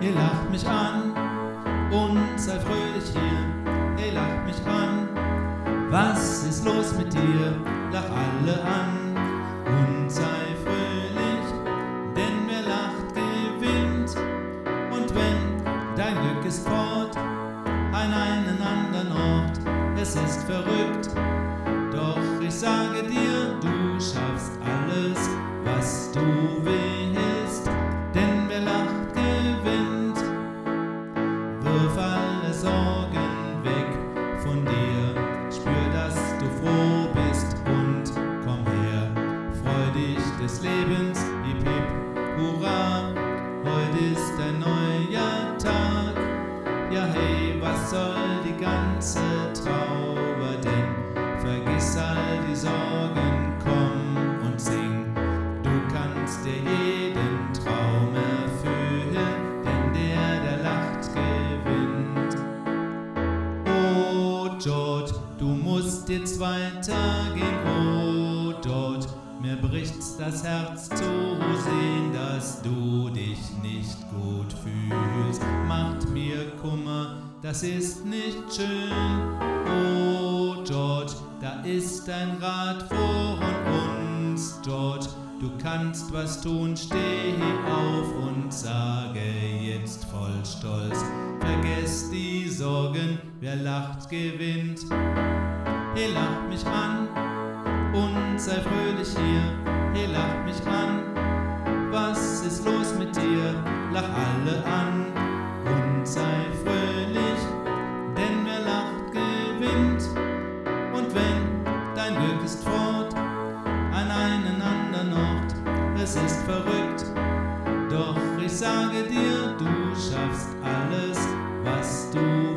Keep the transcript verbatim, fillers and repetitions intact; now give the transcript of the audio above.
Ihr lacht mich an und seid fröhlich hier. Ihr lacht mich an. Was ist los mit dir? Lach alle an und sei fröhlich, denn wer lacht, gewinnt. Und wenn dein Glück ist fort, an einen anderen Ort, es ist verrückt, doch ich sage dir, du schaffst alles, was du willst, denn wer lacht, gewinnt. Wirf alle Sorgen weg von dir, spür, dass du froh bist und komm her, freu dich des Lebens, hip hip, hurra, heute ist ein neuer Tag. Ja hey, was soll die ganze Trauer denn? Vergiss all die Sorgen, komm und sing. Du kannst dir jeden Traum erfüllen, denn der, der lacht, gewinnt. Oh George, du musst jetzt weitergehen. Oh George, mir bricht's das Herz zu sehen, dass du dich nicht gut fühlst. Macht mir Kummer, das ist nicht schön. Oh George, da ist ein Rat vor uns. George, du kannst was tun, steh auf und sage jetzt voll Stolz: Vergesst die Sorgen, wer lacht, gewinnt. Ihr lacht mich an und sei fröhlich hier. Ihr lacht mich an. Was ist los mit dir? Lach alle an und sei fröhlich, denn wer lacht, gewinnt. Und wenn dein Glück ist fort, an einen anderen Ort, es ist verrückt, doch ich sage dir, du schaffst alles, was du